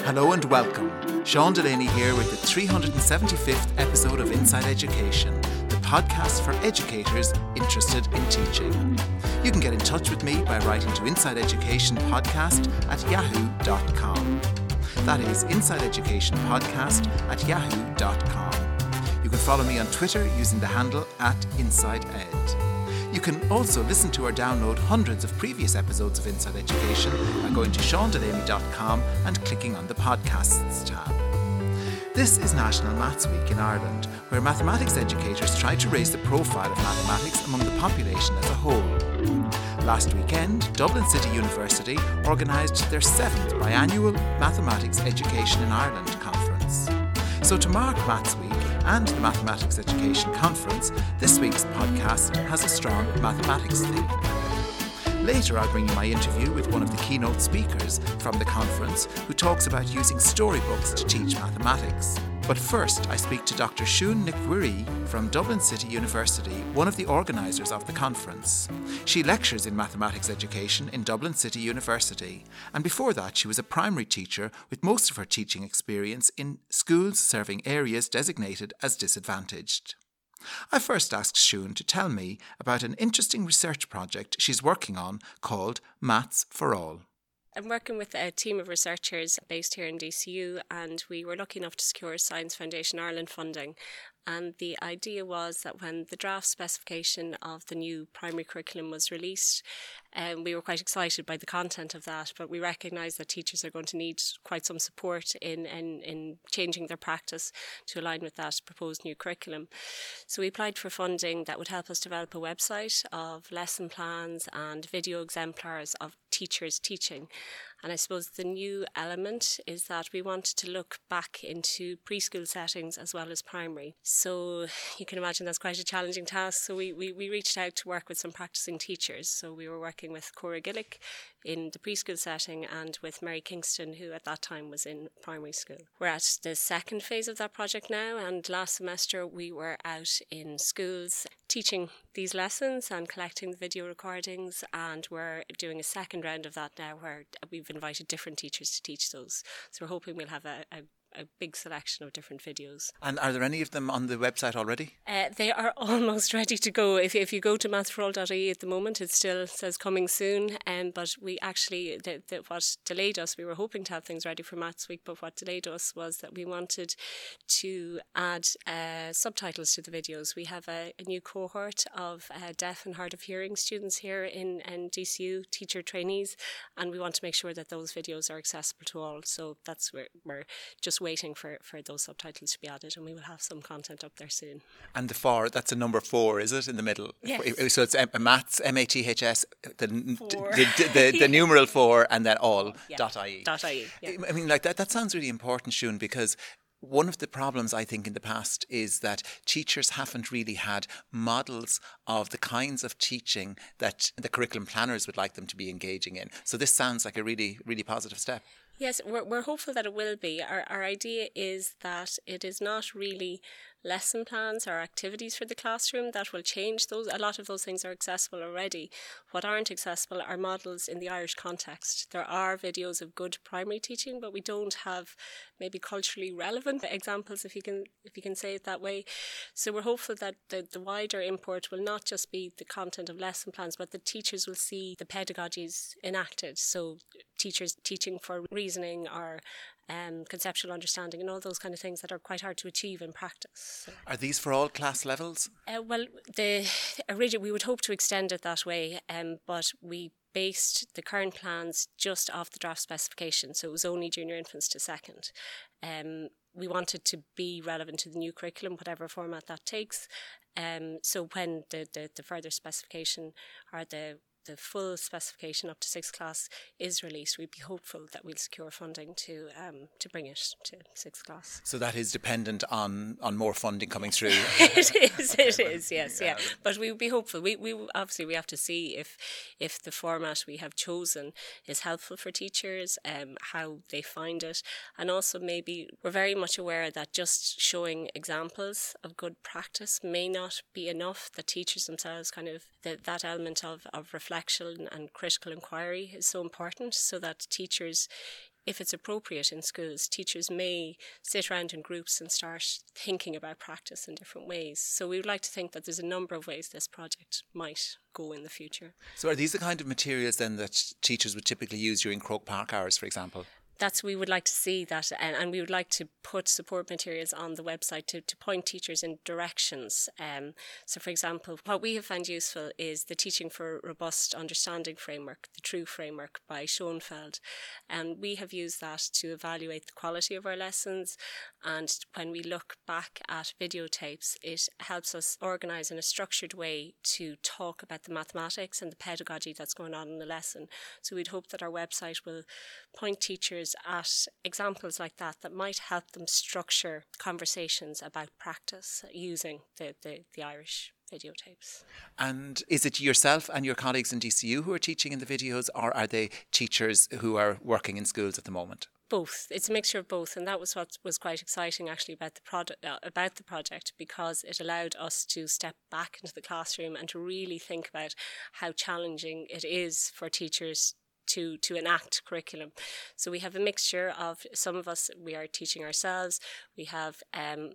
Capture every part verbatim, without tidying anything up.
Hello and welcome. Sean Delaney here with the three hundred seventy-fifth episode of Inside Education, the podcast for educators interested in teaching. You can get in touch with me by writing to Inside Education Podcast at yahoo dot com. That is Inside Education Podcast at yahoo dot com. You can follow me on Twitter using the handle at InsideEd. You can also listen to or download hundreds of previous episodes of Inside Education by going to sean delaney dot com and clicking on the Podcasts tab. This is National Maths Week in Ireland, where mathematics educators try to raise the profile of mathematics among the population as a whole. Last weekend, Dublin City University organised their seventh biannual Mathematics Education in Ireland conference. So to mark Maths Week and the Mathematics Education Conference, this week's podcast has a strong mathematics theme. Later I'll bring you my interview with one of the keynote speakers from the conference who talks about using storybooks to teach mathematics. But first I speak to Doctor Siún Nic Mhuire from Dublin City University, one of the organisers of the conference. She lectures in mathematics education in Dublin City University, and before that she was a primary teacher with most of her teaching experience in schools serving areas designated as disadvantaged. I first asked Siún to tell me about an interesting research project she's working on called Maths for All. I'm working with a team of researchers based here in D C U, and we were lucky enough to secure Science Foundation Ireland funding. And the idea was that when the draft specification of the new primary curriculum was released, um, we were quite excited by the content of that, but we recognise that teachers are going to need quite some support in, in, in changing their practice to align with that proposed new curriculum. So we applied for funding that would help us develop a website of lesson plans and video exemplars of teachers teaching. And I suppose the new element is that we wanted to look back into preschool settings as well as primary. So you can imagine that's quite a challenging task. So we, we, we reached out to work with some practicing teachers. So we were working with Cora Gillick in the preschool setting and with Mary Kingston, who at that time was in primary school. We're at the second phase of that project now, and last semester we were out in schools teaching these lessons and collecting the video recordings, and we're doing a second round of that now where we've invited different teachers to teach those. So we're hoping we'll have a, a a big selection of different videos. And are there any of them on the website already? Uh, they are almost ready to go. If if you go to maths for all dot I E at the moment, it still says coming soon. Um, but we actually, the, the, what delayed us, we were hoping to have things ready for Maths Week, but what delayed us was that we wanted to add uh, subtitles to the videos. We have a, a new cohort of uh, deaf and hard of hearing students here in, in D C U, teacher trainees, and we want to make sure that those videos are accessible to all. So that's where we're just waiting for, for those subtitles to be added, and we will have some content up there soon. And the four, that's a number four, is it, in the middle? Yes. So it's M- maths, M A T H S, the, Four. the, the, the, the numeral four, and then all, yeah. dot I E. Dot I E, yeah. I mean, like that, that sounds really important, Siún, because one of the problems, I think, in the past is that teachers haven't really had models of the kinds of teaching that the curriculum planners would like them to be engaging in. So this sounds like a really, really positive step. Yes, we're we're hopeful that it will be. Our our idea is that it is not really lesson plans or activities for the classroom that will change those. A lot of those things are accessible already. What aren't accessible are models in the Irish context. There are videos of good primary teaching, but we don't have maybe culturally relevant examples, if you can if you can say it that way. So we're hopeful that the, the wider import will not just be the content of lesson plans, but the teachers will see the pedagogies enacted. So teachers teaching for reasoning or um, conceptual understanding and all those kind of things that are quite hard to achieve in practice. So, are these for all class levels? Uh, well, the original we would hope to extend it that way, um, but we based the current plans just off the draft specification, so it was only junior infants to second. Um, we wanted to be relevant to the new curriculum, whatever format that takes. Um, so when the, the, the further specification or the the full specification up to sixth class is released, we'd be hopeful that we'll secure funding to um, to bring it to sixth class. So that is dependent on, on more funding coming through. It is, it is, yes, yeah. But we would be hopeful. We we obviously we have to see if if the format we have chosen is helpful for teachers, um, how they find it, and also maybe we're very much aware that just showing examples of good practice may not be enough. The teachers themselves kind of the, that element of of reflection and critical inquiry is so important, so that teachers if it's appropriate in schools, teachers may sit around in groups and start thinking about practice in different ways. So we would like to think that there's a number of ways this project might go in the future. So are these the kind of materials then that teachers would typically use during Croke Park hours, for example? That's we would like to see that, and, and we would like to put support materials on the website to, to point teachers in directions. Um, so, for example, what we have found useful is the Teaching for Robust Understanding framework, the TRUE framework by Schoenfeld. And we have used that to evaluate the quality of our lessons. And when we look back at videotapes, it helps us organise in a structured way to talk about the mathematics and the pedagogy that's going on in the lesson. So we'd hope that our website will point teachers at examples like that that might help them structure conversations about practice using the, the, the Irish videotapes. And is it yourself and your colleagues in D C U who are teaching in the videos, or are they teachers who are working in schools at the moment? Both. It's a mixture of both, and that was what was quite exciting actually about the product, uh, about the project, because it allowed us to step back into the classroom and to really think about how challenging it is for teachers to to enact curriculum. So we have a mixture of, some of us, we are teaching ourselves, we have um,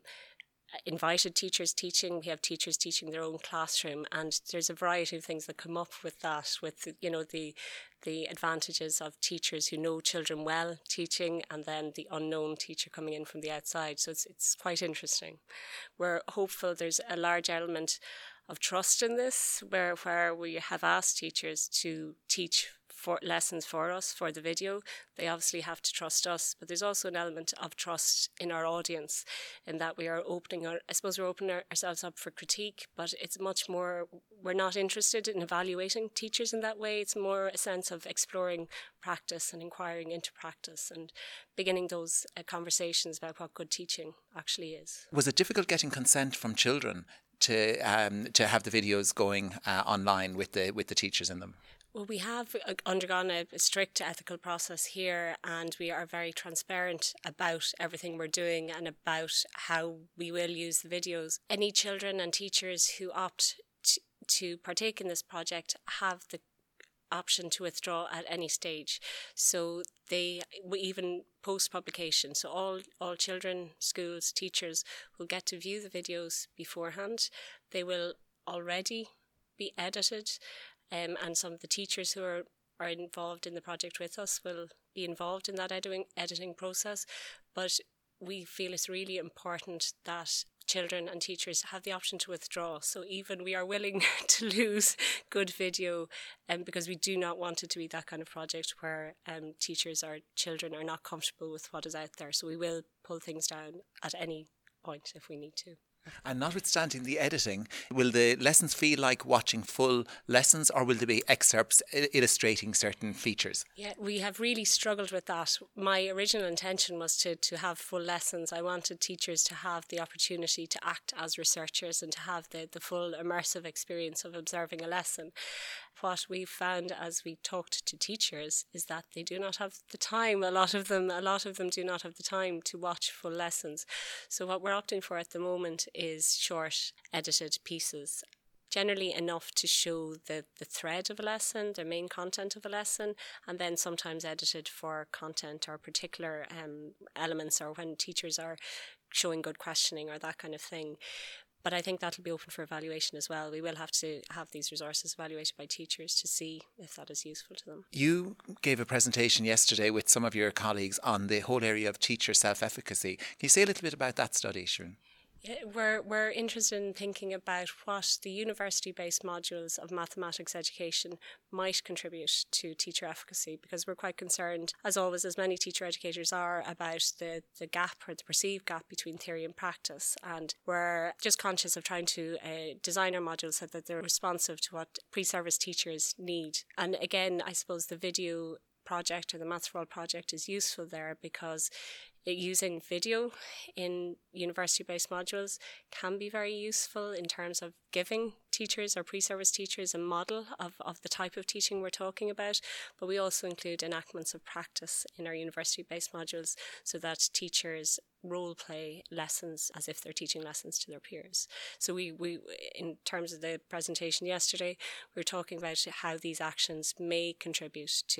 invited teachers teaching, we have teachers teaching their own classroom, and there's a variety of things that come up with that, with, you know, the the advantages of teachers who know children well teaching, and then the unknown teacher coming in from the outside. So it's it's quite interesting. We're hopeful there's a large element of trust in this, where where we have asked teachers to teach for lessons for us for the video. They obviously have to trust us, but there's also an element of trust in our audience, in that we are opening our, I suppose we're opening our, ourselves up for critique, but it's much more, we're not interested in evaluating teachers in that way. It's more a sense of exploring practice and inquiring into practice and beginning those uh, conversations about what good teaching actually is. Was it difficult getting consent from children to um, to have the videos going uh, online with the with the teachers in them? Well, we have undergone a, a strict ethical process here, and we are very transparent about everything we're doing and about how we will use the videos. Any children and teachers who opt t- to partake in this project have the option to withdraw at any stage. So they, even post-publication, so all, all children, schools, teachers will get to view the videos beforehand. They will already be edited. Um, and some of the teachers who are, are involved in the project with us will be involved in that editing, editing process. But we feel it's really important that children and teachers have the option to withdraw. So even we are willing to lose good video, um, because we do not want it to be that kind of project where um, teachers or children are not comfortable with what is out there. So we will pull things down at any point if we need to. And notwithstanding the editing, will the lessons feel like watching full lessons, or will there be excerpts illustrating certain features? Yeah, we have really struggled with that. My original intention was to, to have full lessons. I wanted teachers to have the opportunity to act as researchers and to have the, the full immersive experience of observing a lesson. What we've found as we talked to teachers is that they do not have the time. A lot of them, a lot of them do not have the time to watch full lessons. So what we're opting for at the moment is short edited pieces, generally enough to show the, the thread of a lesson, the main content of a lesson, and then sometimes edited for content or particular um, elements, or when teachers are showing good questioning or that kind of thing. But I think that'll be open for evaluation as well. We will have to have these resources evaluated by teachers to see if that is useful to them. You gave a presentation yesterday with some of your colleagues on the whole area of teacher self-efficacy. Can you say a little bit about that study, Siobhan? Yeah, we're, we're interested in thinking about what the university-based modules of mathematics education might contribute to teacher efficacy, because we're quite concerned, as always, as many teacher educators are, about the, the gap or the perceived gap between theory and practice. And we're just conscious of trying to uh, design our modules so that they're responsive to what pre-service teachers need. And again, I suppose the video project or the Maths for All project is useful there, because using video in university-based modules can be very useful in terms of giving teachers or pre-service teachers a model of, of the type of teaching we're talking about. But we also include enactments of practice in our university-based modules so that teachers role play lessons as if they're teaching lessons to their peers. So we, we in terms of the presentation yesterday, we were talking about how these actions may contribute to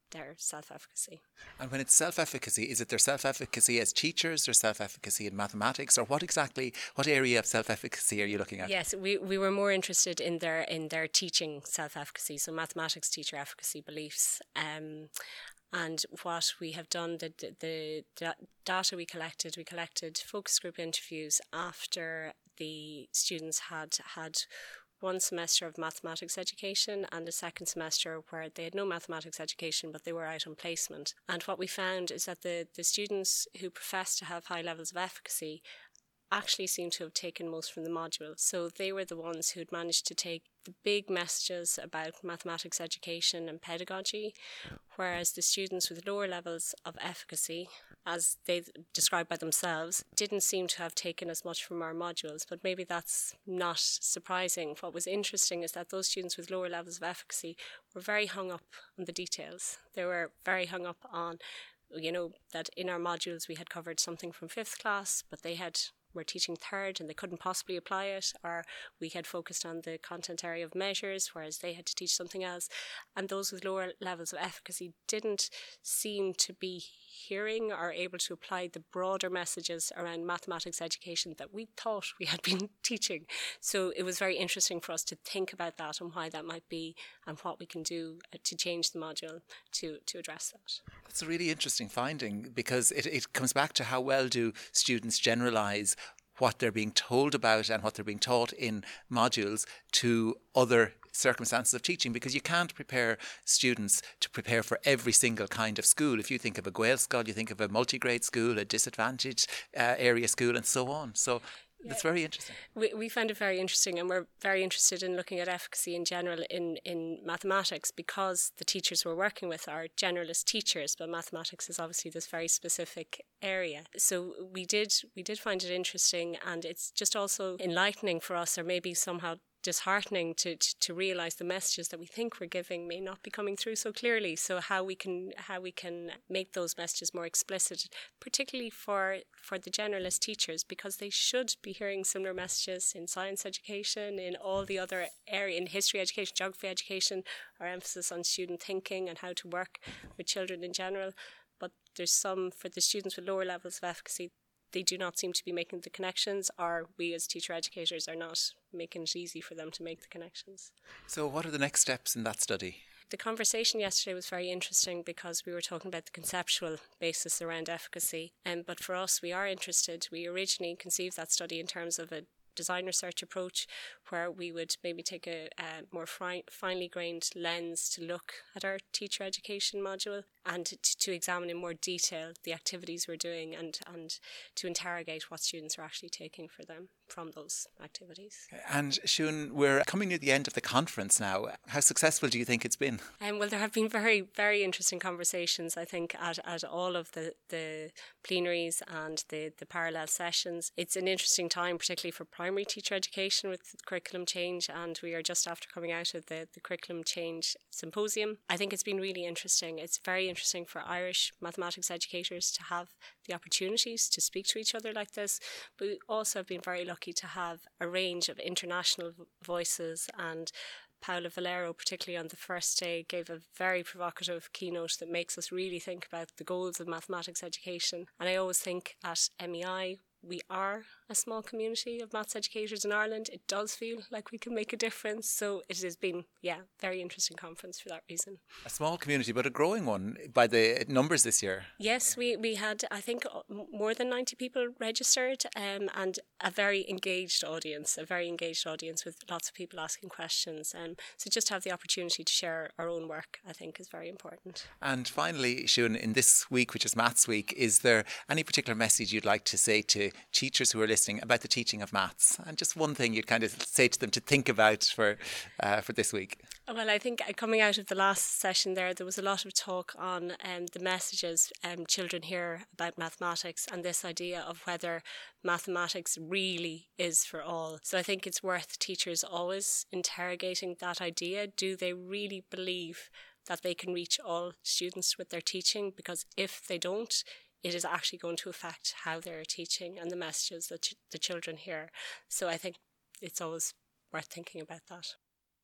their self-efficacy. And when it's self-efficacy, is it their self-efficacy as teachers, their self-efficacy in mathematics, or what exactly, what area of self-efficacy are you looking at? Yes, we, we were more interested in their in their teaching self-efficacy, so mathematics teacher efficacy beliefs. Um, and what we have done, the, the, the data we collected, we collected focus group interviews after the students had had one semester of mathematics education and a second semester where they had no mathematics education but they were out on placement. And what we found is that the, the students who profess to have high levels of efficacy actually seem to have taken most from the module. So they were the ones who had managed to take the big messages about mathematics education and pedagogy, whereas the students with lower levels of efficacy, as they described by themselves, didn't seem to have taken as much from our modules. But maybe that's not surprising. What was interesting is that those students with lower levels of efficacy were very hung up on the details. They were very hung up on, you know, that in our modules we had covered something from fifth class, but they had were teaching third and they couldn't possibly apply it, or we had focused on the content area of measures, whereas they had to teach something else. And those with lower levels of efficacy didn't seem to be hearing or able to apply the broader messages around mathematics education that we thought we had been teaching. So it was very interesting for us to think about that and why that might be and what we can do to change the module to, to address that. That's a really interesting finding, because it, it comes back to how well do students generalise what they're being told about and what they're being taught in modules to other circumstances of teaching, because you can't prepare students to prepare for every single kind of school. If you think of a Gaelscoil, you think of a multigrade school, a disadvantaged uh, area school, and so on. So yeah, that's very interesting. We we found it very interesting, and we're very interested in looking at efficacy in general in, in mathematics, because the teachers we're working with are generalist teachers, but mathematics is obviously this very specific area. So we did we did find it interesting, and it's just also enlightening for us, or maybe somehow disheartening to, to, to realise the messages that we think we're giving may not be coming through so clearly. So how we can how we can make those messages more explicit, particularly for, for the generalist teachers, because they should be hearing similar messages in science education, in all the other areas, in history education, geography education, our emphasis on student thinking and how to work with children in general. But there's some, for the students with lower levels of efficacy, they do not seem to be making the connections, or we as teacher educators are not making it easy for them to make the connections. So what are the next steps in that study? The conversation yesterday was very interesting because we were talking about the conceptual basis around efficacy. Um, but for us, we are interested. We originally conceived that study in terms of a design research approach, where we would maybe take a, a more fi- finely grained lens to look at our teacher education module and to, to examine in more detail the activities we're doing, and, and to interrogate what students are actually taking for them from those activities. And Siún, we're coming near the end of the conference now. How successful do you think it's been? Um, well, there have been very, very interesting conversations, I think, at, at all of the, the plenaries and the, the parallel sessions. It's an interesting time, particularly for primary teacher education with curriculum change, and we are just after coming out of the, the curriculum change symposium. I think it's been really interesting. It's very interesting for Irish mathematics educators to have the opportunities to speak to each other like this, but we also have been very lucky to have a range of international voices, and Paula Valero, particularly on the first day, gave a very provocative keynote that makes us really think about the goals of mathematics education. And I always think at M E I, we are a small community of maths educators in Ireland. It does feel like we can make a difference. So it has been, yeah, very interesting conference for that reason. A small community, but a growing one by the numbers this year. Yes, we, we had, I think, more than ninety people registered, um, and a very engaged audience, a very engaged audience with lots of people asking questions. Um, so just to have the opportunity to share our own work, I think, is very important. And finally, Siún, in this week, which is Maths Week, is there any particular message you'd like to say to teachers who are listening about the teaching of maths, and just one thing you'd kind of say to them to think about for uh, for this week? Well, I think coming out of the last session there, there was a lot of talk on um, the messages um, children hear about mathematics, and this idea of whether mathematics really is for all. So I think it's worth teachers always interrogating that idea. Do they really believe that they can reach all students with their teaching? Because if they don't, it is actually going to affect how they're teaching and the messages that ch- the children hear. So I think it's always worth thinking about that.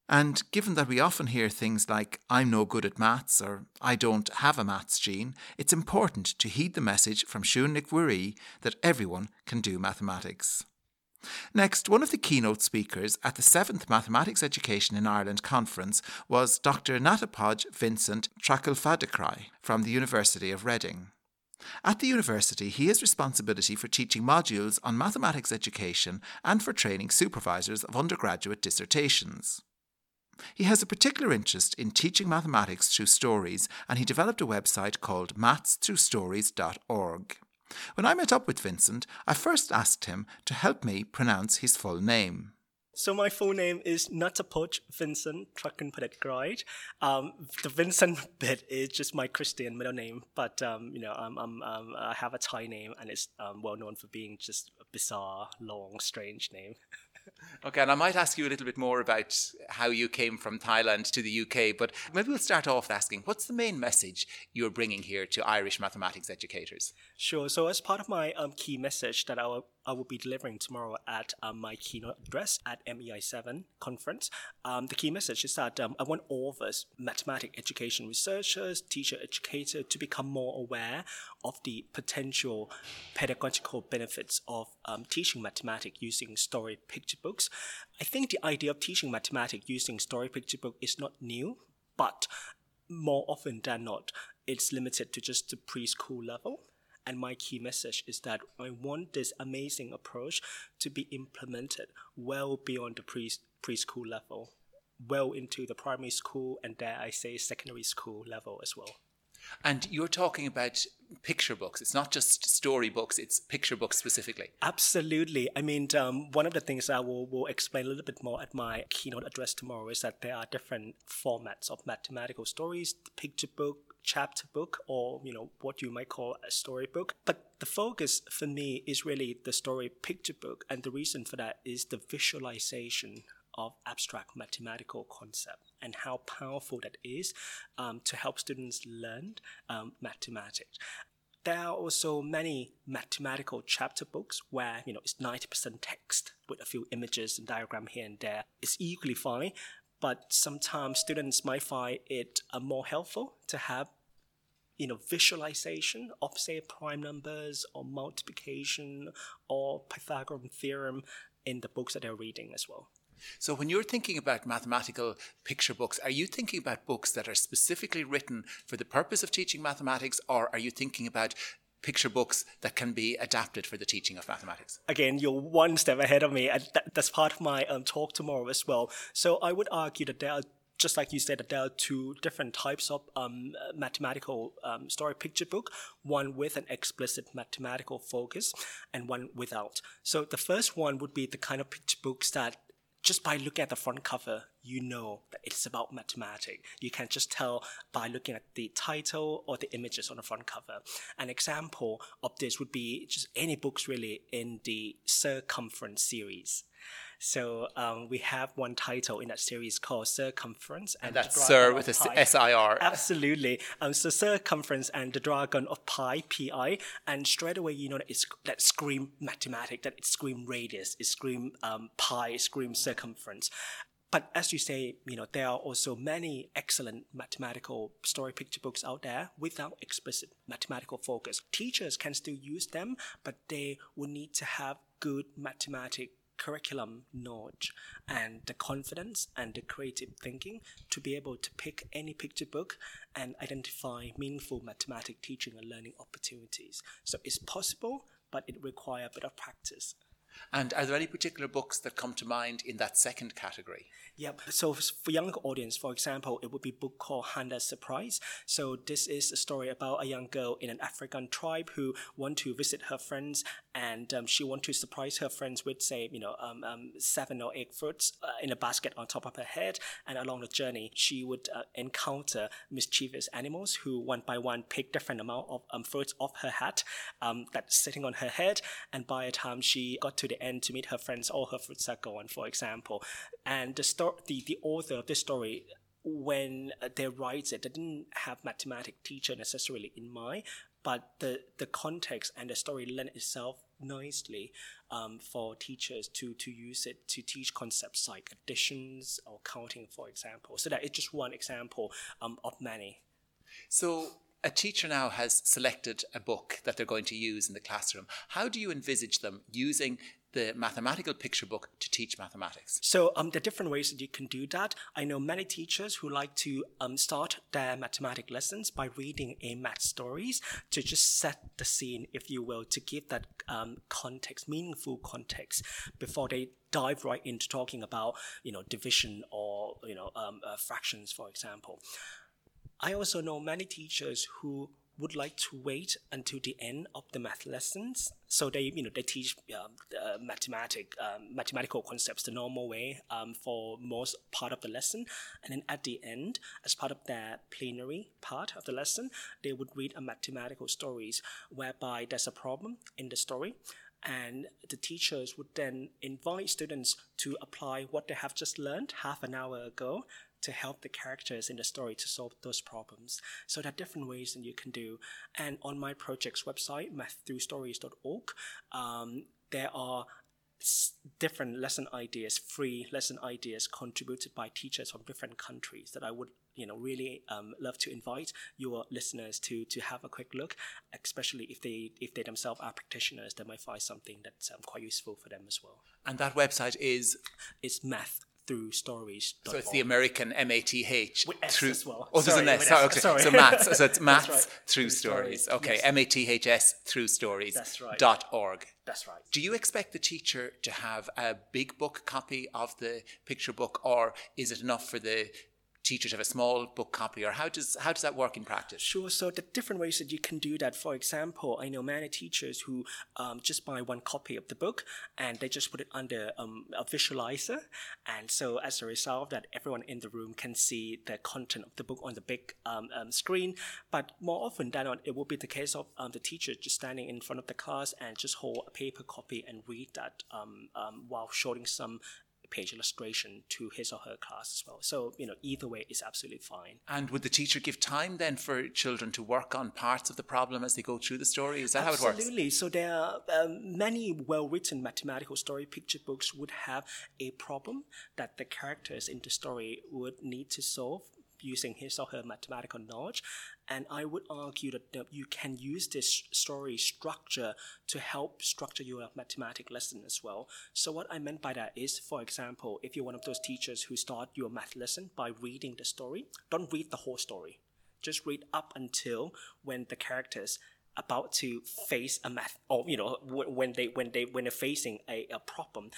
And given that we often hear things like, I'm no good at maths or I don't have a maths gene, it's important to heed the message from Siún Nic Mhuirí that everyone can do mathematics. Next, one of the keynote speakers at the seventh Mathematics Education in Ireland conference was Doctor Natapoj Vincent Trachilfadikrai from the University of Reading. At the university, he has responsibility for teaching modules on mathematics education and for training supervisors of undergraduate dissertations. He has a particular interest in teaching mathematics through stories, and he developed a website called maths through stories dot org. When I met up with Vincent, I first asked him to help me pronounce his full name. So my full name is Natapoj Vincent Trachilfadikrai. Um, the Vincent bit is just my Christian middle name, but um, you know, I'm, I'm, um, I have a Thai name, and it's um, well known for being just a bizarre, long, strange name. Okay, and I might ask you a little bit more about how you came from Thailand to the U K, but maybe we'll start off asking, what's the main message you're bringing here to Irish mathematics educators? Sure. So as part of my um, key message that I will, I will be delivering tomorrow at um, my keynote address at M E I seven conference, um, the key message is that um, I want all of us, mathematics education researchers, teacher educators, to become more aware of the potential pedagogical benefits of um, teaching mathematics using story picture books. I think the idea of teaching mathematics using story picture book is not new, but more often than not, it's limited to just the preschool level. And my key message is that I want this amazing approach to be implemented well beyond the pre- preschool level, well into the primary school, and dare I say secondary school level as well. And you're talking about picture books. It's not just story books, it's picture books specifically. Absolutely. I mean, um, one of the things I will, will explain a little bit more at my keynote address tomorrow is that there are different formats of mathematical stories, picture book, chapter book, or, you know, what you might call a storybook. But the focus for me is really the story picture book. And the reason for that is the visualization of abstract mathematical concept and how powerful that is um, to help students learn um, mathematics. There are also many mathematical chapter books where, you know, it's ninety percent text with a few images and diagram here and there. It's equally fine, but sometimes students might find it uh, more helpful to have, you know, visualization of, say, prime numbers or multiplication or Pythagorean theorem in the books that they're reading as well. So when you're thinking about mathematical picture books, are you thinking about books that are specifically written for the purpose of teaching mathematics, or are you thinking about picture books that can be adapted for the teaching of mathematics? Again, you're one step ahead of me, and that, that's part of my um, talk tomorrow as well. So I would argue that there are, just like you said, that there are two different types of um, mathematical um, story picture book, one with an explicit mathematical focus and one without. So the first one would be the kind of picture books that just by looking at the front cover, you know that it's about mathematics. You can just tell by looking at the title or the images on the front cover. An example of this would be just any books really in the Circumference series. So um, we have one title in that series called Circumference. And, and that's Sir with a S I R. Absolutely. Um, so Circumference and the Dragon of Pi, P I. And straight away, you know, that, it's, that scream mathematics, that it scream radius, it scream um, pi, it scream circumference. But as you say, you know, there are also many excellent mathematical story picture books out there without explicit mathematical focus. Teachers can still use them, but they will need to have good mathematics curriculum knowledge and the confidence and the creative thinking to be able to pick any picture book and identify meaningful mathematics teaching and learning opportunities. So it's possible, but it requires a bit of practice. And are there any particular books that come to mind in that second category? Yep. So for younger audience, for example, it would be a book called Handa's Surprise. So this is a story about a young girl in an African tribe who want to visit her friends, and um, she want to surprise her friends with, say, you know, um, um, seven or eight fruits uh, in a basket on top of her head. And along the journey, she would uh, encounter mischievous animals who one by one pick different amount of um, fruits off her hat um, that's sitting on her head. And by the time she got to the end to meet her friends, all her fruits are gone, for example. And the story, the, the author of this story, when they write it, they didn't have mathematics teacher necessarily in mind, but the, the context and the story lend itself nicely um, for teachers to, to use it to teach concepts like additions or counting, for example. So that is just one example um, of many. So a teacher now has selected a book that they're going to use in the classroom. How do you envisage them using the mathematical picture book to teach mathematics? So um, there are different ways that you can do that. I know many teachers who like to um, start their mathematics lessons by reading a math stories to just set the scene, if you will, to give that um, context, meaningful context, before they dive right into talking about, you know, division or, you know, um, uh, fractions, for example. I also know many teachers who would like to wait until the end of the math lessons, so they, you know, they teach uh, uh, mathematic, um, mathematical concepts the normal way um, for most part of the lesson, and then at the end, as part of their plenary part of the lesson, they would read a mathematical stories whereby there's a problem in the story, and the teachers would then invite students to apply what they have just learned half an hour ago to help the characters in the story to solve those problems. So there are different ways that you can do. And on my project's website, math through stories dot org, um, there are s- different lesson ideas, free lesson ideas contributed by teachers from different countries that I would, you know, really um, love to invite your listeners to to have a quick look, especially if they if they themselves are practitioners. They might find something that's um, quite useful for them as well. And that website is? It's math through stories. So it's the American M A T H. With S through, as well. Oh, there's Sorry, an S. with Sorry, S. okay. Sorry. So maths. So it's maths right. through Through stories. stories, Okay, yes. M A T H S through stories. That's right. Dot org. That's right. Do you expect the teacher to have a big book copy of the picture book, or is it enough for the teacher to have a small book copy, or how does how does that work in practice? Sure. So the different ways that you can do that. For example, I know many teachers who um, just buy one copy of the book and they just put it under um, a visualizer, and so as a result, that everyone in the room can see the content of the book on the big um, um, screen. But more often than not, it will be the case of um, the teacher just standing in front of the class and just hold a paper copy and read that um, um, while showing some page illustration to his or her class as well. So, you know, either way is absolutely fine. And would the teacher give time then for children to work on parts of the problem as they go through the story? Is that Absolutely. how it works? Absolutely. So there are um, many well-written mathematical story picture books would have a problem that the characters in the story would need to solve using his or her mathematical knowledge. And I would argue that uh, you can use this story structure to help structure your mathematics lesson as well. So what I meant by that is, for example, if you're one of those teachers who start your math lesson by reading the story, don't read the whole story. Just read up until when the characters about to face a math, or you know, when they when they when they're facing a, a problem,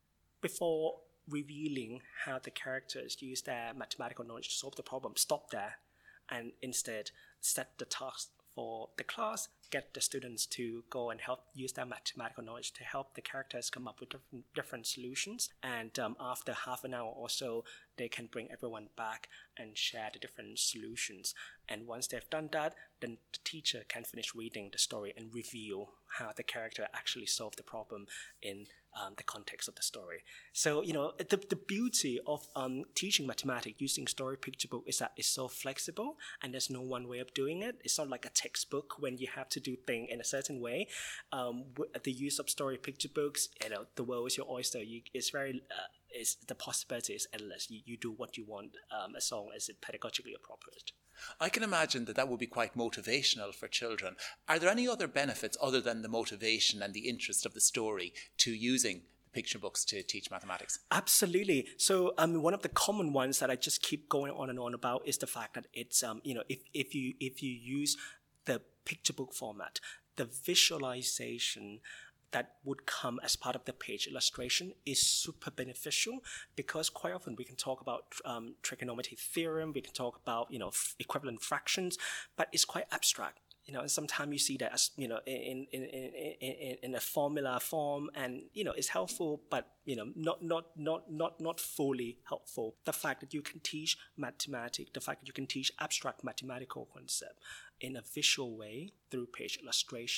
before revealing how the characters use their mathematical knowledge to solve the problem. Stop there and instead set the task for the class, get the students to go and help use their mathematical knowledge to help the characters come up with different, different solutions. And um, after half an hour or so, they can bring everyone back and share the different solutions. And once they've done that, then the teacher can finish reading the story and reveal how the character actually solved the problem in um, the context of the story. So, you know, the, the beauty of um, teaching mathematics using story picture book is that it's so flexible and there's no one way of doing it. It's not like a textbook when you have to do things in a certain way. Um, the use of story picture books, you know, the world is your oyster. You, it's very... Uh, Is the possibility is endless. You, you do what you want um, as long as it's pedagogically appropriate. I can imagine that that would be quite motivational for children. Are there any other benefits other than the motivation and the interest of the story to using picture books to teach mathematics? Absolutely. So um, one of the common ones that I just keep going on and on about is the fact that it's um, you know if, if you if you use the picture book format, the visualization that would come as part of the page illustration is super beneficial, because quite often we can talk about um, trigonometry theorem, we can talk about, you know, f- equivalent fractions, but it's quite abstract. You know, and sometimes you see that as, you know, in in, in, in in a formula form, and, you know, it's helpful, but, you know, not not not not not fully helpful. The fact that you can teach mathematics, the fact that you can teach abstract mathematical concept in a visual way through page illustrations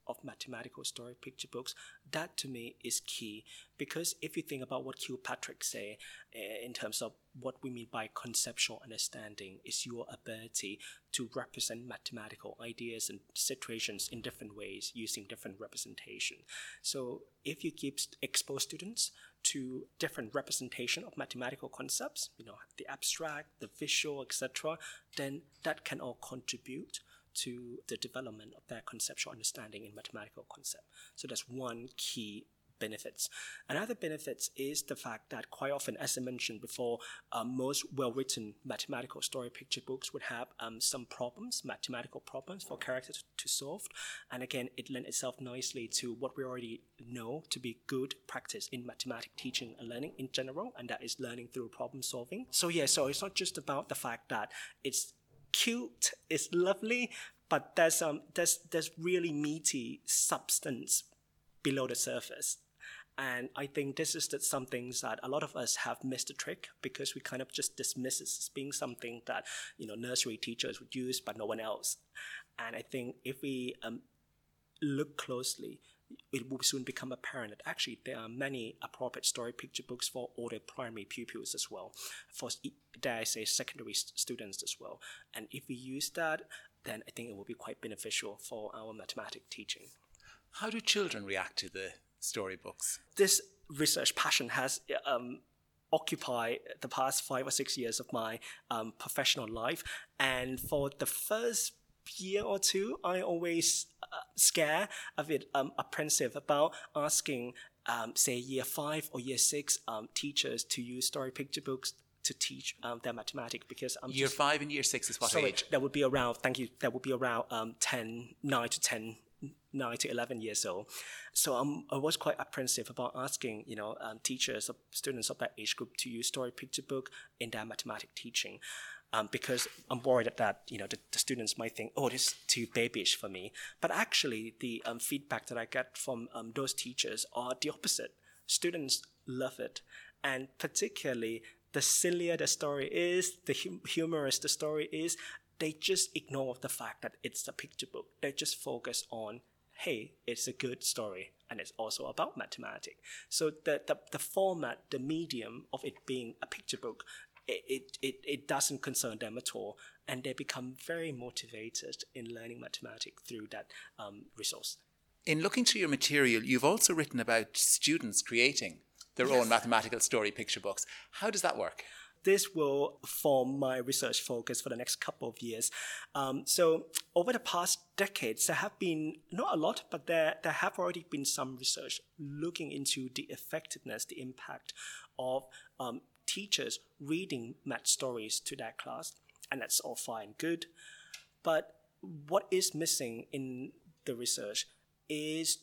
of mathematical story picture books, that to me is key. Because if you think about what Kilpatrick say uh, in terms of what we mean by conceptual understanding is your ability to represent mathematical ideas and situations in different ways using different representation. So if you keep expose students to different representation of mathematical concepts, you know, the abstract, the visual, et cetera, then that can all contribute to the development of their conceptual understanding in mathematical concept. So that's one key benefits. Another benefits is the fact that quite often, as I mentioned before, um, most well-written mathematical story picture books would have um, some problems, mathematical problems for characters to solve. And again, it lends itself nicely to what we already know to be good practice in mathematics teaching and learning in general, and that is learning through problem solving. So yeah, so it's not just about the fact that it's cute, it's lovely, but there's um there's there's really meaty substance below the surface. And I think this is the, some things that a lot of us have missed the trick because we kind of just dismiss it as being something that, you know, nursery teachers would use, but no one else. And I think if we um, look closely, it will soon become apparent that actually there are many appropriate story picture books for older primary pupils as well, for, dare I say, secondary st- students as well. And if we use that, then I think it will be quite beneficial for our mathematics teaching. How do children react to the storybooks? This research passion has um, occupied the past five or six years of my um, professional life. And for the first year or two, I always uh, scare a bit um, apprehensive about asking, um, say, year five or year six um, teachers to use story picture books to teach um, their mathematics, because I'm year just, five and year six is what sorry, age? That would be around. Thank you. That would be around um, ten, nine to ten. nine to eleven years old. So um, I was quite apprehensive about asking, you know, um, teachers or students of that age group to use story picture book in their mathematics teaching. Um, because I'm worried that, you know, the, the students might think, oh, this is too babyish for me. But actually, the um, feedback that I get from um, those teachers are the opposite. Students love it. And particularly, the sillier the story is, the hum- humorous the story is, they just ignore the fact that it's a picture book. They just focus on, hey, it's a good story, and it's also about mathematics. So the, the, the format, the medium of it being a picture book, it, it, it doesn't concern them at all, and they become very motivated in learning mathematics through that um, resource. In looking through your material, you've also written about students creating their yes. own mathematical story picture books. How does that work? This will form my research focus for the next couple of years. Um, so over the past decades, there have been, not a lot, but there, there have already been some research looking into the effectiveness, the impact of um, teachers reading math stories to their class. And that's all fine and good. But what is missing in the research is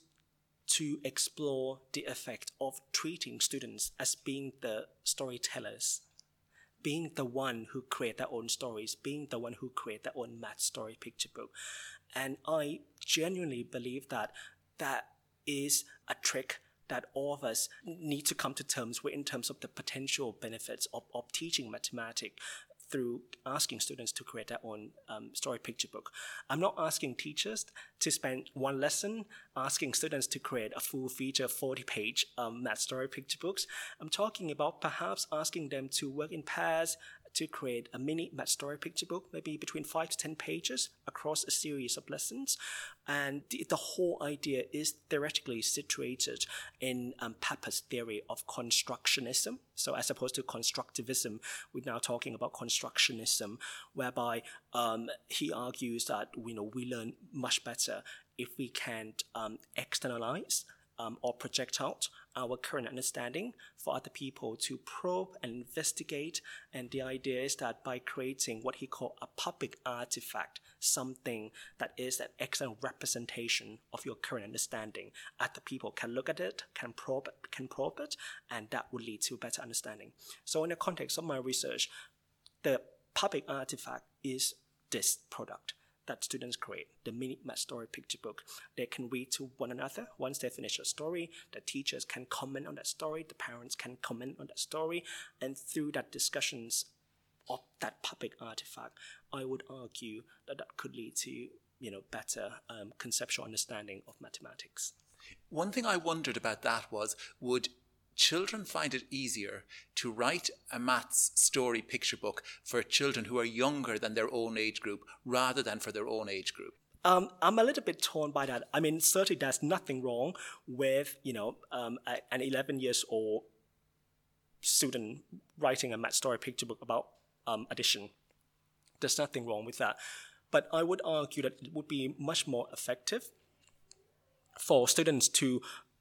to explore the effect of treating students as being the storytellers, being the one who create their own stories, being the one who create their own math story picture book. And I genuinely believe that that is a trick that all of us need to come to terms with in terms of the potential benefits of, of teaching mathematics through asking students to create their own um, story picture book. I'm not asking teachers to spend one lesson asking students to create a full feature forty-page um, math story picture books. I'm talking about perhaps asking them to work in pairs to create a mini math story picture book, maybe between five to ten pages across a series of lessons. And the, the whole idea is theoretically situated in um, Papper's theory of constructionism. So as opposed to constructivism, we're now talking about constructionism, whereby um, he argues that you know we learn much better if we can um, externalize Um, or project out our current understanding for other people to probe and investigate. And the idea is that by creating what he called a public artifact, something that is an external representation of your current understanding, other people can look at it, can probe it, can probe it, and that would lead to better understanding. So in the context of my research, the public artifact is this product that students create, the mini math story picture book. They can read to one another. Once they finish a story, the teachers can comment on that story, the parents can comment on that story, and through that discussions of that public artifact, I would argue that that could lead to you know, better um, conceptual understanding of mathematics. One thing I wondered about that was, would children find it easier to write a maths story picture book for children who are younger than their own age group rather than for their own age group? Um, I'm a little bit torn by that. I mean, certainly there's nothing wrong with, you know, um, a, an eleven years old student writing a math story picture book about um, addition. There's nothing wrong with that. But I would argue that it would be much more effective for students to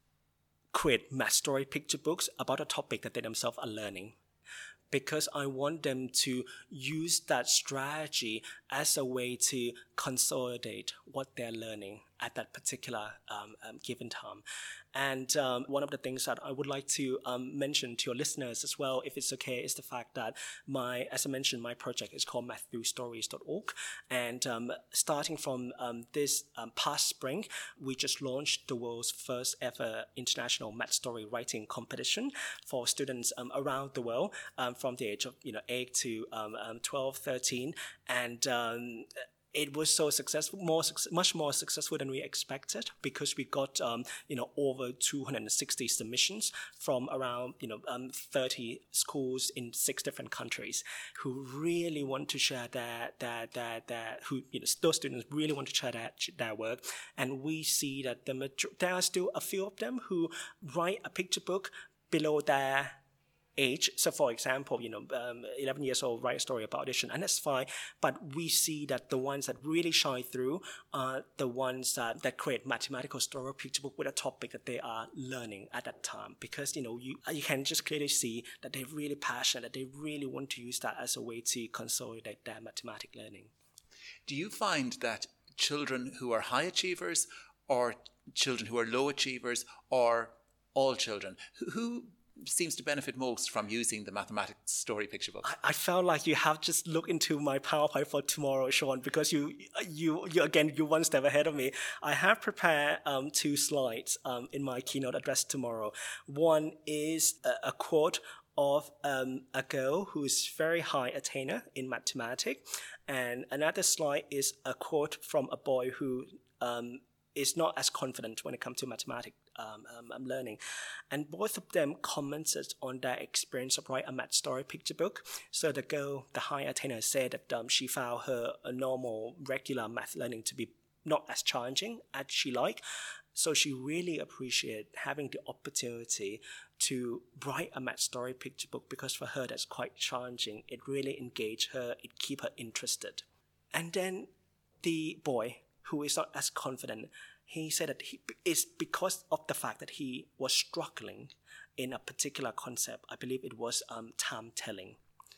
create math story picture books about a topic that they themselves are learning, because I want them to use that strategy as a way to consolidate what they're learning at that particular um, um, given time. And um, one of the things that I would like to um, mention to your listeners as well, if it's okay, is the fact that my, as I mentioned, my project is called math through stories dot org. And um, starting from um, this um, past spring, we just launched the world's first ever international math story writing competition for students um, around the world um, from the age of you know eight to um, um, twelve, thirteen. And um, it was so successful, more much more successful than we expected, because we got um, you know over two hundred sixty submissions from around you know um, thirty schools in six different countries who really want to share their their their, their who you know those students really want to share their, their work. And we see that the major- there are still a few of them who write a picture book below their age. So for example, you know, um, eleven years old, write a story about addition, and that's fine. But we see that the ones that really shine through are the ones uh, that create mathematical story picture book with a topic that they are learning at that time. Because, you know, you, you can just clearly see that they're really passionate, that they really want to use that as a way to consolidate their mathematics learning. Do you find that children who are high achievers or children who are low achievers or all children, who, who seems to benefit most from using the mathematics story picture book? I, I felt like you have just looked into my PowerPoint for tomorrow, Sean, because you, you, you again, you're one step ahead of me. I have prepared um, two slides um, in my keynote address tomorrow. One is a, a quote of um, a girl who is very high attainer in mathematics, and another slide is a quote from a boy who um, is not as confident when it comes to mathematics um, um, learning. And both of them commented on their experience of writing a math story picture book. So the girl, the high attainer, said that um, she found her a normal, regular math learning to be not as challenging as she liked. So she really appreciated having the opportunity to write a math story picture book, because for her that's quite challenging. It really engaged her, it kept her interested. And then the boy, who is not as confident, he said that he, it's because of the fact that he was struggling in a particular concept. I believe it was um, time telling,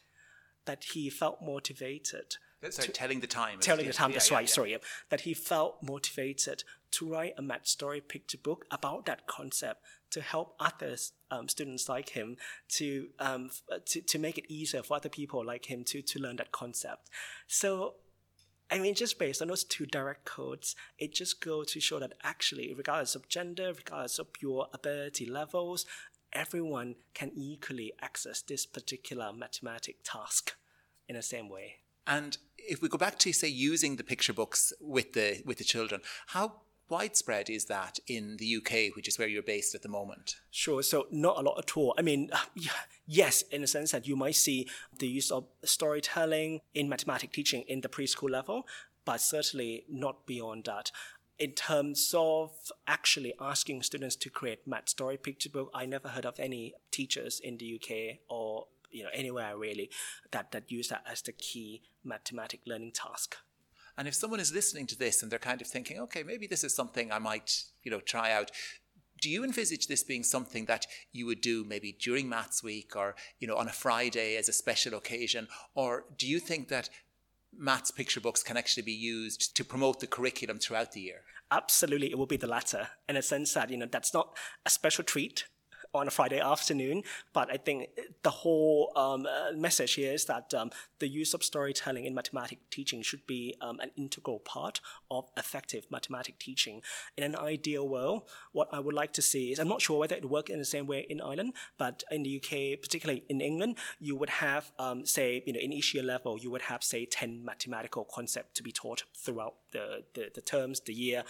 that he felt motivated. Sorry, to, telling the time. Telling the time, yeah, that's yeah, right, yeah. sorry. That he felt motivated to write a math story picture book about that concept to help others, um, students like him, to, um, to to make it easier for other people like him to, to learn that concept. So, I mean, just based on those two direct codes, it just goes to show that actually, regardless of gender, regardless of your ability levels, everyone can equally access this particular mathematic task in the same way. And if we go back to, say, using the picture books with the with the children, how widespread is that in the U K, which is where you're based at the moment? Sure, so not a lot at all. I mean, yes, in the sense that you might see the use of storytelling in mathematics teaching in the preschool level, but certainly not beyond that. In terms of actually asking students to create math story picture book, I never heard of any teachers in the U K or you know anywhere really that, that use that as the key mathematics learning task. And if someone is listening to this and they're kind of thinking, okay, maybe this is something I might, you know, try out, do you envisage this being something that you would do maybe during Maths Week or, you know, on a Friday as a special occasion? Or do you think that maths picture books can actually be used to promote the curriculum throughout the year? Absolutely, it will be the latter, in a sense that, you know, that's not a special treat on a Friday afternoon. But I think the whole um, uh, message here is that um, the use of storytelling in mathematics teaching should be um, an integral part of effective mathematics teaching. In an ideal world, what I would like to see is, I'm not sure whether it works in the same way in Ireland, but in the U K, particularly in England, you would have, um, say, you know, in each year level, you would have, say, ten mathematical concepts to be taught throughout the, the, the terms, the year.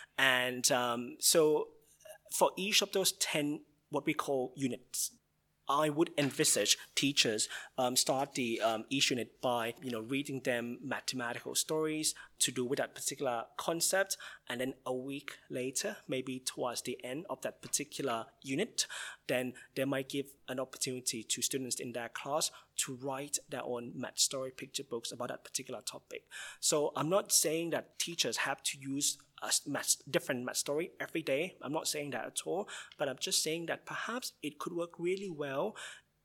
And um, so for each of those ten, what we call units, I would envisage teachers um, start the um, each unit by, you know, reading them mathematical stories to do with that particular concept, and then a week later, maybe towards the end of that particular unit, then they might give an opportunity to students in their class to write their own math story picture books about that particular topic. So I'm not saying that teachers have to use a math, different math story every day. I'm not saying that at all, but I'm just saying that perhaps it could work really well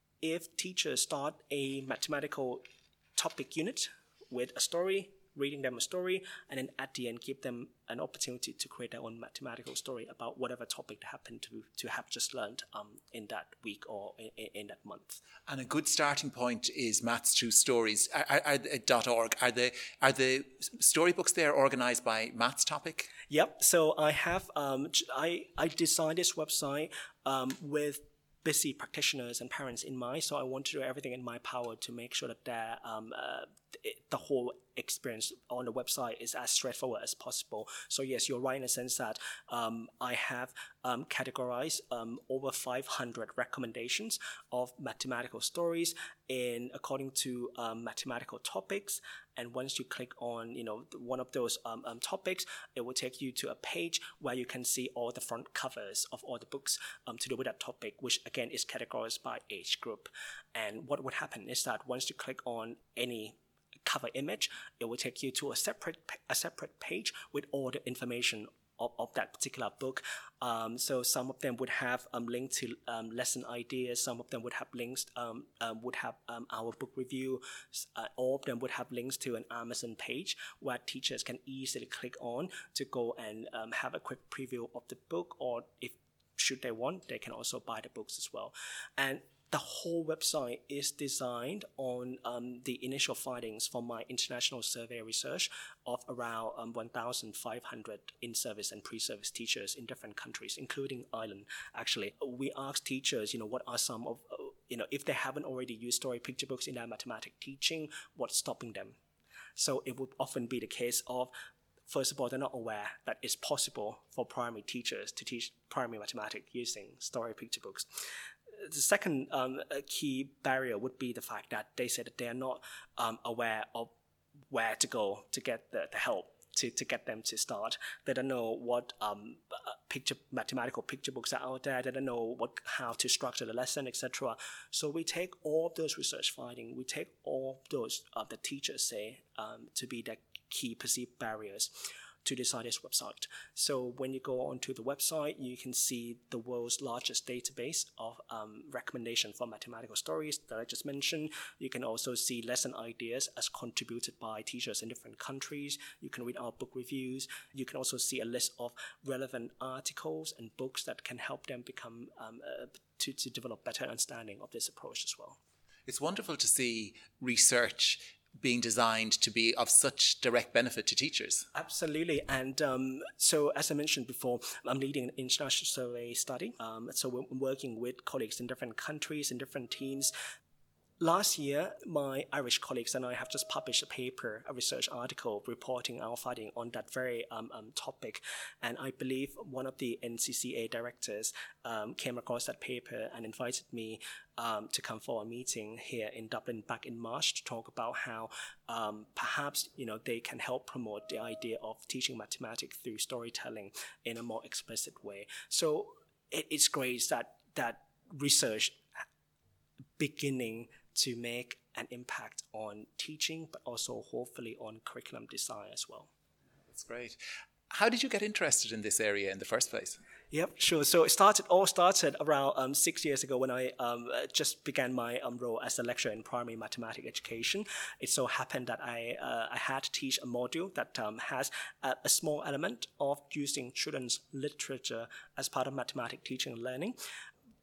if teachers start a mathematical topic unit with a story, reading them a story, and then at the end give them an opportunity to create their own mathematical story about whatever topic they happen to, to have just learned um, in that week or in, in that month. And a good starting point is Maths Through Stories are, are, are, .org. Are the, are the storybooks there organised by maths topic? Yep. So I have, um, I, I designed this website um, with busy practitioners and parents in mind, so I want to do everything in my power to make sure that their, um, uh, the whole experience on the website is as straightforward as possible. So yes, you're right in the sense that um, I have um, categorized um, over five hundred recommendations of mathematical stories in according to um, mathematical topics. And once you click on, you know, one of those um, um, topics, it will take you to a page where you can see all the front covers of all the books um, to do with that topic, which again is categorized by age group. And what would happen is that once you click on any cover image, it will take you to a separate a separate page with all the information of, of that particular book. Um, so some of them would have um, links to um, lesson ideas. Some of them would have links um, um, would have um, our book review. Uh, all of them would have links to an Amazon page where teachers can easily click on to go and um, have a quick preview of the book, or if should they want, they can also buy the books as well. And the whole website is designed on um, the initial findings from my international survey research of around um, one thousand five hundred in-service and pre-service teachers in different countries, including Ireland. Actually, we asked teachers, you know, what are some of, uh, you know, if they haven't already used story picture books in their mathematics teaching, what's stopping them? So it would often be the case of, first of all, they're not aware that it's possible for primary teachers to teach primary mathematics using story picture books. The second um, key barrier would be the fact that they said that they are not um, aware of where to go to get the, the help to, to get them to start. They don't know what um, picture mathematical picture books are out there. They don't know what how to structure the lesson, et cetera. So we take all of those research findings, we take all of those uh, the teachers say um, to be the key perceived barriers to design this website. So when you go onto the website, you can see the world's largest database of um, recommendation for mathematical stories that I just mentioned. You can also see lesson ideas as contributed by teachers in different countries. You can read our book reviews. You can also see a list of relevant articles and books that can help them become um, uh, to, to develop better understanding of this approach as well. It's wonderful to see research being designed to be of such direct benefit to teachers. Absolutely. And um, so as I mentioned before, I'm leading an international survey study. Um, so we're working with colleagues in different countries, in different teams. Last year, my Irish colleagues and I have just published a paper, a research article reporting our finding on that very um, um, topic. And I believe one of the N C C A directors um, came across that paper and invited me um, to come for a meeting here in Dublin back in March to talk about how um, perhaps, you know, they can help promote the idea of teaching mathematics through storytelling in a more explicit way. So it, it's great that that research beginning to make an impact on teaching, but also hopefully on curriculum design as well. That's great. How did you get interested in this area in the first place? Yep, sure. So it started all started around um, six years ago when I um, just began my um, role as a lecturer in primary mathematics education. It so happened that I uh, I had to teach a module that um, has a, a small element of using children's literature as part of mathematics teaching and learning.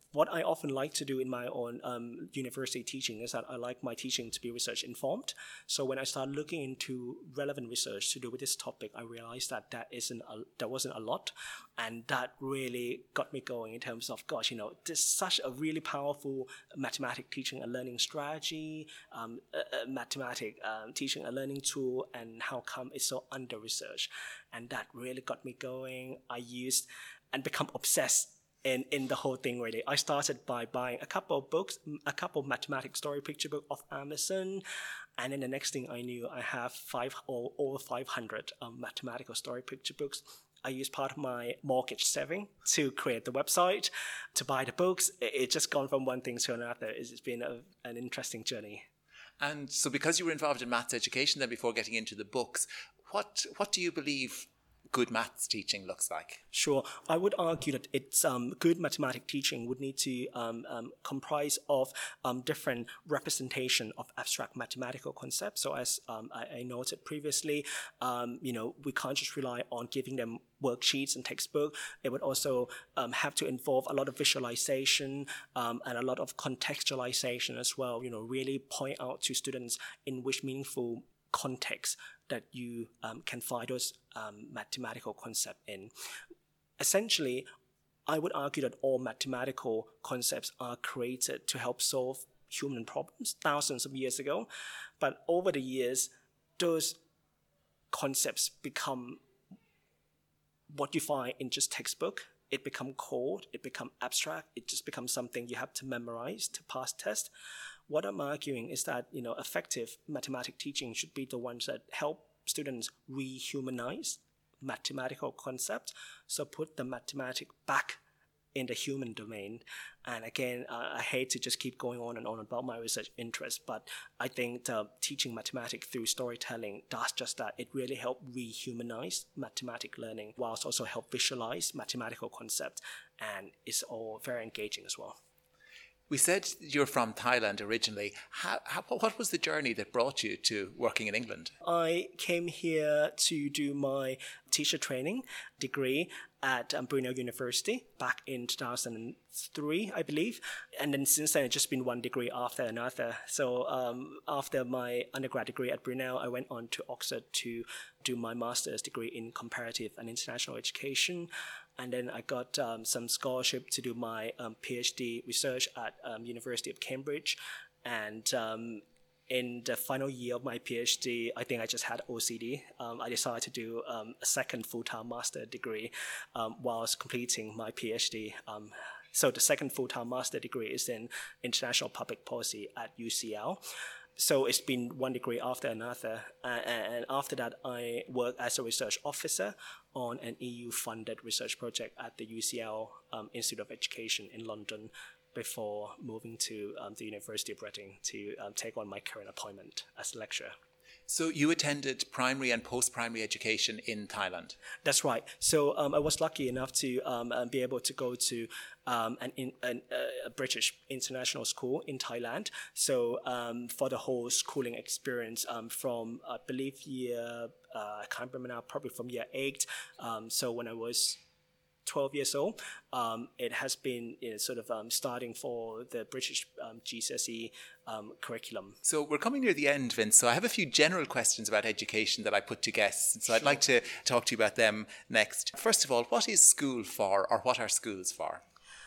what I often like to do in my own um, university teaching is that I like my teaching to be research informed. So when I started looking into relevant research to do with this topic, I realized that that isn't a, there wasn't a lot, and that really got me going in terms of, gosh, you know, there's such a really powerful mathematics teaching and learning strategy, um, a, a mathematics um, teaching and learning tool, and how come it's so under researched, and that really got me going. I used and become obsessed In, in the whole thing, really. I started by buying a couple of books, a couple of mathematics story picture book off Amazon, and then the next thing I knew, I have five or over five hundred um, mathematical story picture books. I used part of my mortgage saving to create the website, to buy the books. It, it's just gone from one thing to another. It's, it's been a, an interesting journey. And so because you were involved in maths education then before getting into the books, what what do you believe good maths teaching looks like? Sure. I would argue that it's um, good mathematics teaching would need to um, um, comprise of um, different representation of abstract mathematical concepts. So as um, I, I noted previously, um, you know, we can't just rely on giving them worksheets and textbook. It would also um, have to involve a lot of visualization um, and a lot of contextualization as well. You know, really point out to students in which meaningful context that you um, can find those um, mathematical concepts in. Essentially, I would argue that all mathematical concepts are created to help solve human problems thousands of years ago, but over the years, those concepts become what you find in just textbook. It become cold, it become abstract, it just becomes something you have to memorize to pass test. What I'm arguing is that, you know, effective mathematics teaching should be the ones that help students rehumanize mathematical concepts, so put the mathematics back in the human domain. And again, uh, I hate to just keep going on and on about my research interest, but I think uh, teaching mathematics through storytelling does just that. It really helps rehumanize mathematics learning, whilst also help visualize mathematical concepts, and it's all very engaging as well. We said you're from Thailand originally. How, how, what was the journey that brought you to working in England? I came here to do my teacher training degree at um, Brunel University back in two thousand three, I believe. And then since then, it's just been one degree after another. So um, after my undergrad degree at Brunel, I went on to Oxford to do my master's degree in comparative and international education. And then I got um, some scholarship to do my um, PhD research at um, University of Cambridge. And um, in the final year of my PhD, I think I just had O C D. Um, I decided to do um, a second full-time master degree um, whilst completing my PhD. Um, so the second full-time master degree is in international public policy at U C L. So it's been one degree after another. Uh, and after that, I worked as a research officer on an E U-funded research project at the U C L um, Institute of Education in London before moving to um, the University of Reading to um, take on my current appointment as a lecturer. So you attended primary and post-primary education in Thailand? That's right. So um, I was lucky enough to um, um, be able to go to um, an, in, an, uh, a British international school in Thailand. So um, for the whole schooling experience um, from, I believe, year, uh, I can't remember now, probably from year eight. Um, so when I was twelve years old, um, it has been you know, sort of um, starting for the British um, G C S E um, curriculum. So we're coming near the end, Vince, so I have a few general questions about education that I put to guests, so sure. I'd like to talk to you about them next. First of all, what is school for, or what are schools for?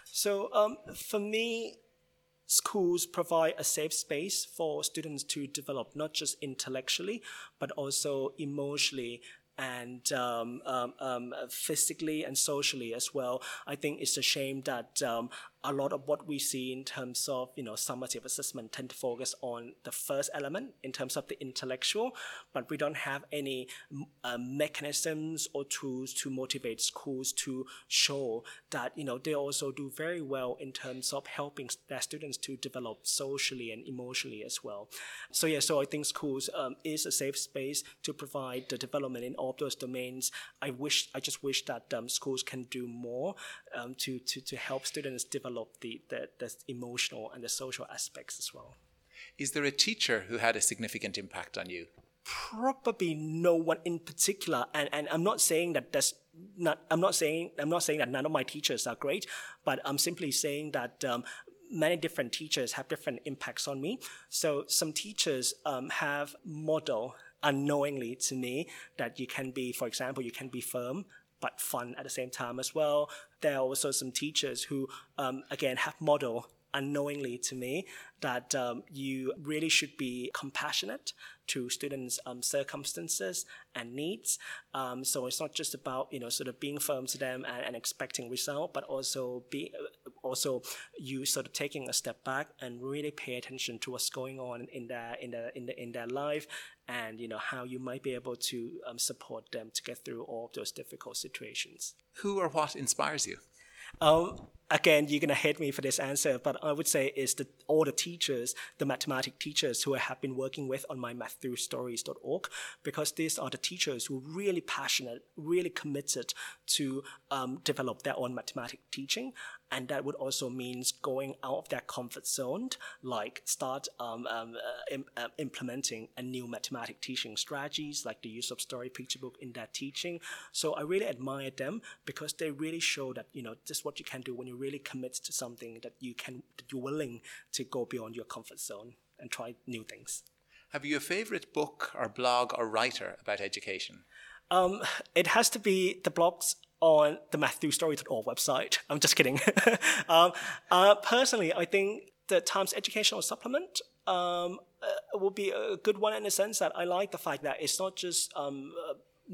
So um, for me, schools provide a safe space for students to develop, not just intellectually, but also emotionally and um, um, um, physically and socially as well. I think it's a shame that um, a lot of what we see in terms of, you know, summative assessment tend to focus on the first element in terms of the intellectual, but we don't have any uh, mechanisms or tools to motivate schools to show that, you know, they also do very well in terms of helping their students to develop socially and emotionally as well. So yeah, so I think schools um, is a safe space to provide the development in all of those domains. I wish, I just wish that um, schools can do more um, to, to, to help students develop The, the, the emotional and the social aspects as well. Is there a teacher who had a significant impact on you? Probably no one in particular, and, and I'm not saying that there's not, I'm not saying I'm not saying that none of my teachers are great, but I'm simply saying that um, many different teachers have different impacts on me. So some teachers um, have model unknowingly to me that you can be, for example, you can be firm but fun at the same time as well. There are also some teachers who, um, again, have model unknowingly to me that um, you really should be compassionate to students' um, circumstances and needs. Um, so it's not just about, you know, sort of being firm to them and, and expecting result, but also be also you sort of taking a step back and really pay attention to what's going on in their in their in, the, in their life, and you know how you might be able to um, support them to get through all of those difficult situations. Who or what inspires you? Um, again, you're going to hate me for this answer, but I would say it's the, all the teachers, the mathematics teachers who I have been working with on my math through stories dot org, because these are the teachers who are really passionate, really committed to um, develop their own mathematics teaching. And that would also means going out of their comfort zone, like start um, um, uh, im- uh, implementing a new mathematics teaching strategies, like the use of story picture book in their teaching. So I really admire them because they really show that, you know, this is what you can do when you really commit to something, that you can, that you're willing to go beyond your comfort zone and try new things. Have you a favorite book or blog or writer about education? Um, it has to be the blogs on the math through stories dot org website. I'm just kidding. um, uh, personally, I think the Times Educational Supplement um, uh, will be a good one in the sense that I like the fact that it's not just um, uh,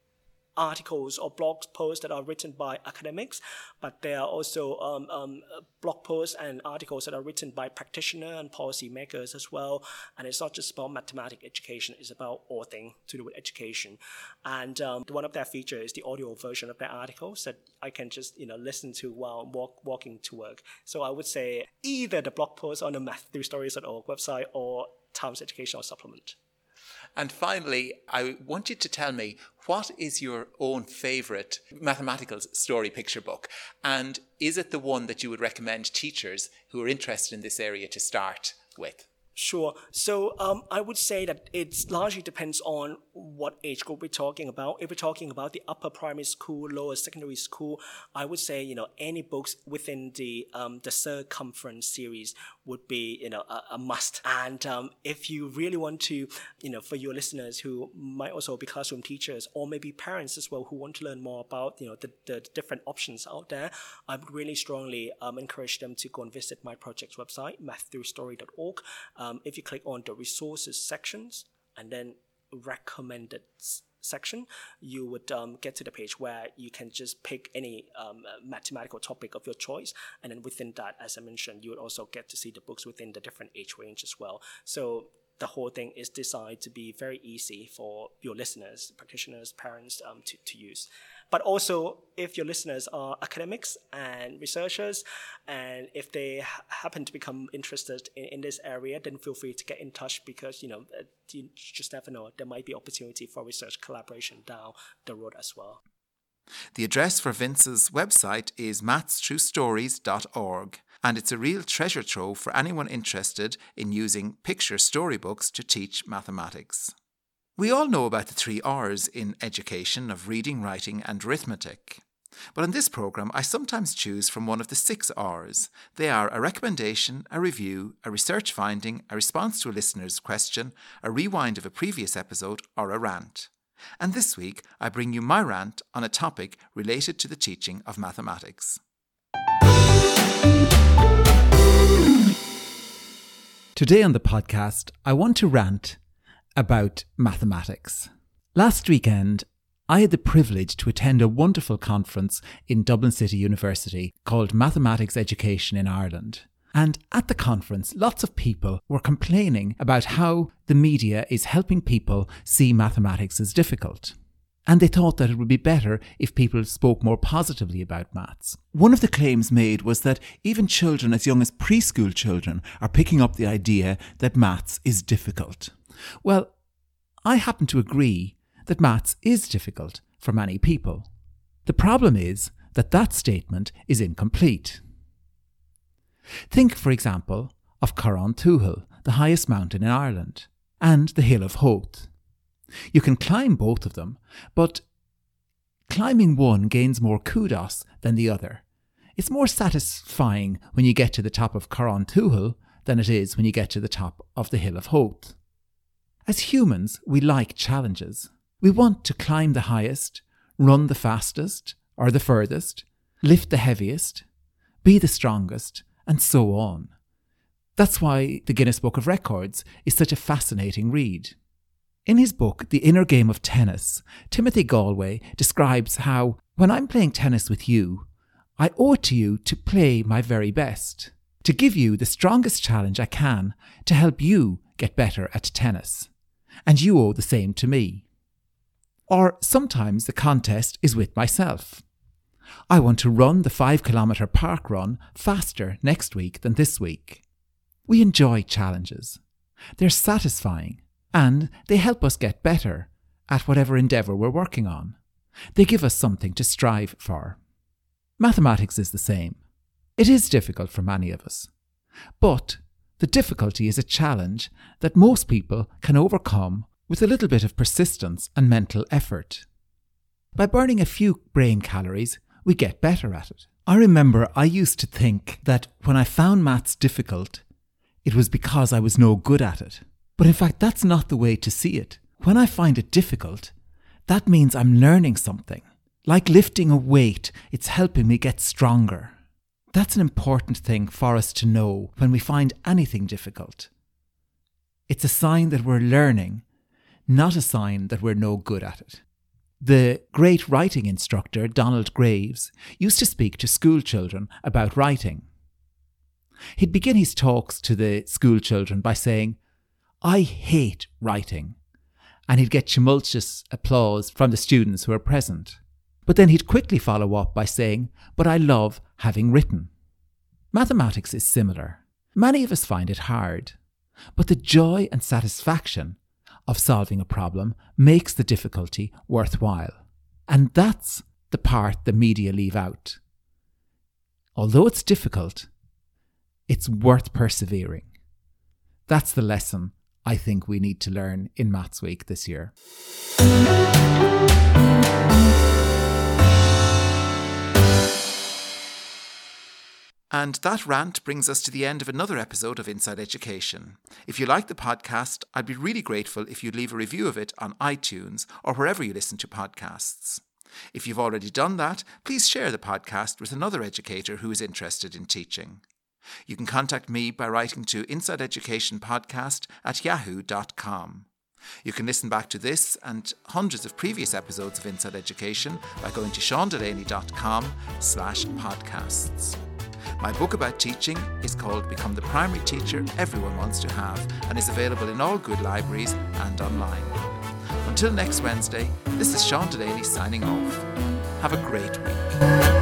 articles or blog posts that are written by academics, but there are also um, um, blog posts and articles that are written by practitioners and policy makers as well. And it's not just about mathematics education, it's about all things to do with education. And um, one of their features is the audio version of their articles that I can just, you know, listen to while walk, walking to work. So I would say either the blog post on the math through stories dot org website or Times Educational Supplement. And finally, I want you to tell me, what is your own favourite mathematical story picture book? And is it the one that you would recommend teachers who are interested in this area to start with? Sure. So um, I would say that it largely depends on what age group we're talking about. If we're talking about the upper primary school, lower secondary school, I would say, you know, any books within the um, the Circumference series would be, you know, a, a must. And um, if you really want to, you know, for your listeners who might also be classroom teachers or maybe parents as well who want to learn more about, you know, the, the different options out there, I would really strongly um, encourage them to go and visit my project's website, math through story dot org. Um, if you click on the resources sections and then recommended section, you would um, get to the page where you can just pick any um, mathematical topic of your choice. And then within that, as I mentioned, you would also get to see the books within the different age range as well. So the whole thing is designed to be very easy for your listeners, practitioners, parents um, to, to use. But also, if your listeners are academics and researchers, and if they ha- happen to become interested in, in this area, then feel free to get in touch because, you know, you just never know. There might be opportunity for research collaboration down the road as well. The address for Vince's website is maths through stories dot org, and it's a real treasure trove for anyone interested in using picture storybooks to teach mathematics. We all know about the three R's in education of reading, writing and arithmetic. But in this programme, I sometimes choose from one of the six R's. They are a recommendation, a review, a research finding, a response to a listener's question, a rewind of a previous episode, or a rant. And this week, I bring you my rant on a topic related to the teaching of mathematics. Today on the podcast, I want to rant about mathematics. Last weekend, I had the privilege to attend a wonderful conference in Dublin City University called Mathematics Education in Ireland. And at the conference, lots of people were complaining about how the media is helping people see mathematics as difficult. And they thought that it would be better if people spoke more positively about maths. One of the claims made was that even children as young as preschool children are picking up the idea that maths is difficult. Well, I happen to agree that maths is difficult for many people. The problem is that that statement is incomplete. Think, for example, of Carán Tuathail, the highest mountain in Ireland, and the Hill of Howth. You can climb both of them, but climbing one gains more kudos than the other. It's more satisfying when you get to the top of Corran Tuathal than it is when you get to the top of the Hill of Howth. As humans, we like challenges. We want to climb the highest, run the fastest or the furthest, lift the heaviest, be the strongest, and so on. That's why the Guinness Book of Records is such a fascinating read. In his book, The Inner Game of Tennis, Timothy Galway describes how, when I'm playing tennis with you, I owe it to you to play my very best, to give you the strongest challenge I can to help you get better at tennis. And you owe the same to me. Or sometimes the contest is with myself. I want to run the five kilometre park run faster next week than this week. We enjoy challenges. They're satisfying and they help us get better at whatever endeavour we're working on. They give us something to strive for. Mathematics is the same. It is difficult for many of us, but the difficulty is a challenge that most people can overcome with a little bit of persistence and mental effort. By burning a few brain calories, we get better at it. I remember I used to think that when I found maths difficult, it was because I was no good at it. But in fact, that's not the way to see it. When I find it difficult, that means I'm learning something. Like lifting a weight, it's helping me get stronger. That's an important thing for us to know when we find anything difficult. It's a sign that we're learning, not a sign that we're no good at it. The great writing instructor, Donald Graves, used to speak to school children about writing. He'd begin his talks to the school children by saying, "I hate writing," and he'd get tumultuous applause from the students who were present. But then he'd quickly follow up by saying, "But I love having written." Mathematics is similar. Many of us find it hard, but the joy and satisfaction of solving a problem makes the difficulty worthwhile. And that's the part the media leave out. Although it's difficult, it's worth persevering. That's the lesson I think we need to learn in Maths Week this year. And that rant brings us to the end of another episode of Inside Education. If you like the podcast, I'd be really grateful if you'd leave a review of it on iTunes or wherever you listen to podcasts. If you've already done that, please share the podcast with another educator who is interested in teaching. You can contact me by writing to insideeducationpodcast at yahoo dot com. You can listen back to this and hundreds of previous episodes of Inside Education by going to seandelaney.com slash podcasts. My book about teaching is called Become the Primary Teacher Everyone Wants to Have and is available in all good libraries and online. Until next Wednesday, this is Sean Delaney signing off. Have a great week.